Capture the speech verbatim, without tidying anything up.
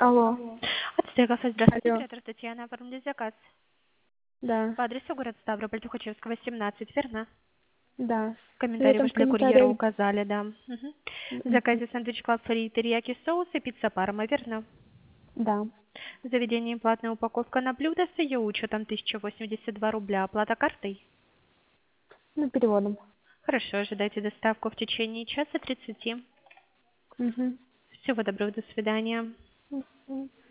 Алло. Отстегов, здравствуйте, Алло. оператор Татьяна, оформили заказ. Да. По адресу город Ставрополь, Тухачевского, семнадцать, верно? Да. Вы Комментарий этом вы в для курьера комментариях... указали, да. Мгм. В Мгм. заказе сэндвич клаб фри, терияки соус и пицца парма, верно? Да. В заведении платная упаковка на блюдо с ее учетом тысяча восемьдесят два рубля. Оплата картой? Ну, переводом. Хорошо, ожидайте доставку в течение часа тридцати. Угу. Всего доброго, до свидания. Мгм.